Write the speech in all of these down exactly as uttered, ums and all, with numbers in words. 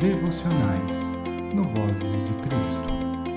Devocionais no Vozes de Cristo.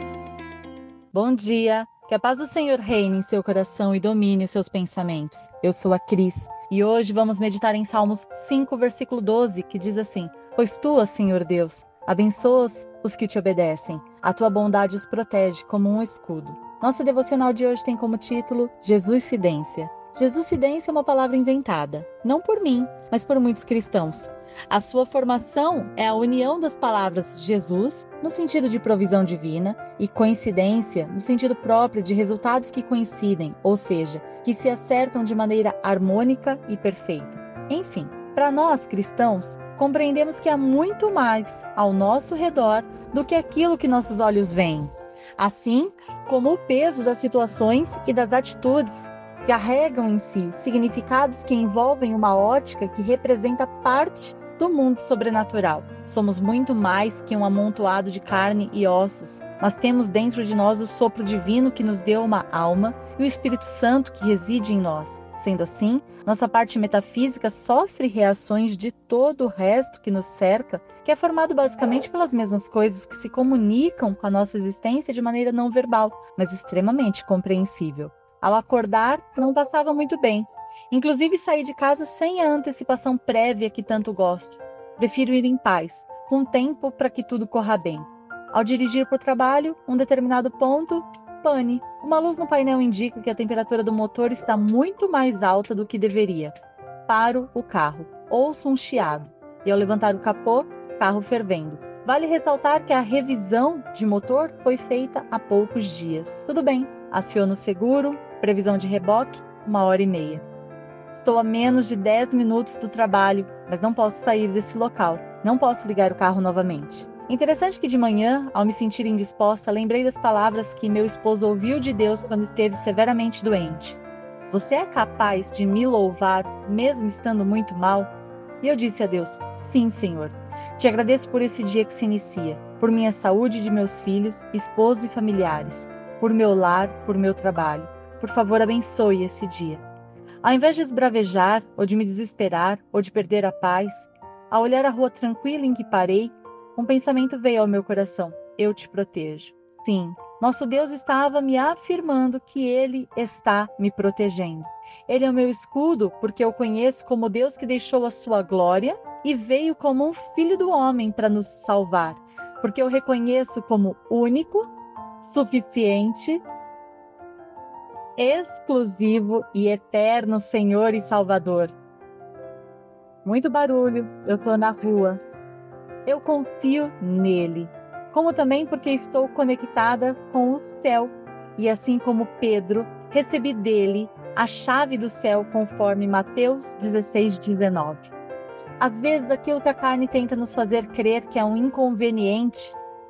Bom dia! Que a paz do Senhor reine em seu coração e domine os seus pensamentos. Eu sou a Cris e hoje vamos meditar em Salmos cinco, versículo doze, que diz assim: Pois tu, ó Senhor Deus, abençoas os que te obedecem. A tua bondade os protege como um escudo. Nossa devocional de hoje tem como título Jesuscidência. Jesuscidência é uma palavra inventada, não por mim, mas por muitos cristãos. A sua formação é a união das palavras Jesus, no sentido de provisão divina, e coincidência, no sentido próprio de resultados que coincidem, ou seja, que se acertam de maneira harmônica e perfeita. Enfim, para nós cristãos, compreendemos que há muito mais ao nosso redor do que aquilo que nossos olhos veem. Assim como o peso das situações e das atitudes carregam em si significados que envolvem uma ótica que representa parte do mundo sobrenatural. Somos muito mais que um amontoado de carne e ossos, mas temos dentro de nós o sopro divino que nos deu uma alma e o Espírito Santo que reside em nós. Sendo assim, nossa parte metafísica sofre reações de todo o resto que nos cerca, que é formado basicamente pelas mesmas coisas que se comunicam com a nossa existência de maneira não verbal, mas extremamente compreensível. Ao acordar, não passava muito bem. Inclusive saí de casa sem a antecipação prévia que tanto gosto. Prefiro ir em paz, com tempo para que tudo corra bem. Ao dirigir para o trabalho, um determinado ponto, pane. Uma luz no painel indica que a temperatura do motor está muito mais alta do que deveria. Paro o carro, ouço um chiado. E ao levantar o capô, carro fervendo. Vale ressaltar que a revisão de motor foi feita há poucos dias. Tudo bem, aciono o seguro, previsão de reboque, uma hora e meia. Estou a menos de dez minutos do trabalho, mas não posso sair desse local. Não posso ligar o carro novamente. Interessante que de manhã, ao me sentir indisposta, lembrei das palavras que meu esposo ouviu de Deus quando esteve severamente doente. Você é capaz de me louvar, mesmo estando muito mal? E eu disse a Deus, sim, Senhor. Te agradeço por esse dia que se inicia, por minha saúde de meus filhos, esposo e familiares, por meu lar, por meu trabalho. Por favor, abençoe esse dia. Ao invés de esbravejar, ou de me desesperar, ou de perder a paz, ao olhar a rua tranquila em que parei, um pensamento veio ao meu coração. Eu te protejo. Sim, nosso Deus estava me afirmando que Ele está me protegendo. Ele é o meu escudo porque eu conheço como Deus que deixou a sua glória e veio como um filho do homem para nos salvar. Porque eu reconheço como único, suficiente, exclusivo e eterno Senhor e Salvador. Muito barulho, eu tô na rua. Eu confio nele, como também porque estou conectada com o céu. E assim como Pedro, recebi dele a chave do céu conforme Mateus dezesseis, dezenove. Às vezes aquilo que a carne tenta nos fazer crer que é um inconveniente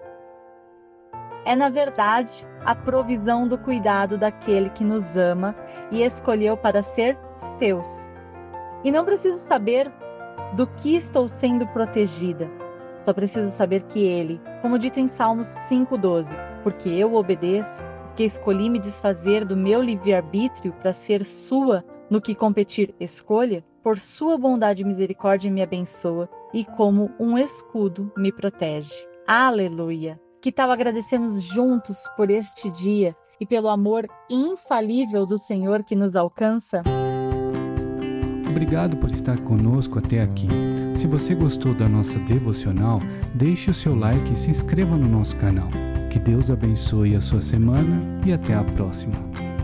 é, na verdade, a provisão do cuidado daquele que nos ama e escolheu para ser seus. E não preciso saber do que estou sendo protegida. Só preciso saber que Ele, como dito em Salmos cinco, doze, porque eu obedeço, porque escolhi me desfazer do meu livre-arbítrio para ser sua no que competir escolha, por sua bondade e misericórdia me abençoa e como um escudo me protege. Aleluia! Que tal agradecermos juntos por este dia e pelo amor infalível do Senhor que nos alcança? Obrigado por estar conosco até aqui. Se você gostou da nossa devocional, deixe o seu like e se inscreva no nosso canal. Que Deus abençoe a sua semana e até a próxima.